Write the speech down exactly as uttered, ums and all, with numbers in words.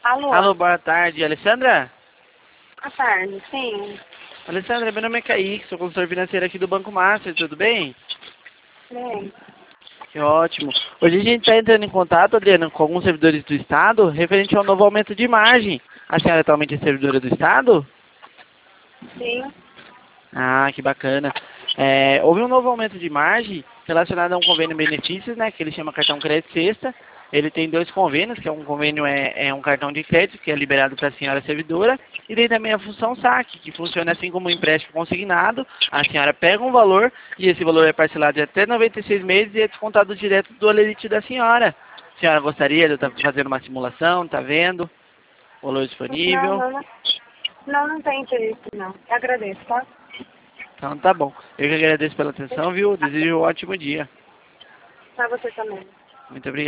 Alô? Alô, boa tarde. Alessandra? Boa tarde, sim. Alessandra, meu nome é Kaique, sou consultor financeiro aqui do Banco Master, tudo bem? Bem, Que ótimo. Hoje a gente está entrando em contato, Adriana, com alguns servidores do Estado, referente ao novo aumento de margem. A senhora atualmente é servidora do Estado? sim. Ah, que bacana. É, houve um novo aumento de margem relacionado a um convênio benefícios, né, que ele chama cartão crédito sexta. Ele tem dois convênios, que é um convênio é, é um cartão de crédito, que é liberado para a senhora servidora, e tem também a função saque, que funciona assim como um empréstimo consignado. A senhora pega um valor, e esse valor é parcelado de até noventa e seis meses e é descontado direto do holerite da senhora. A senhora gostaria de estar fazendo uma simulação, tá vendo? Valor Não, disponível? não, não, não, não tem interesse, não. Eu agradeço, tá? Então tá bom. Eu que agradeço pela atenção, viu? Desejo um ótimo dia. Pra você também. Muito obrigado.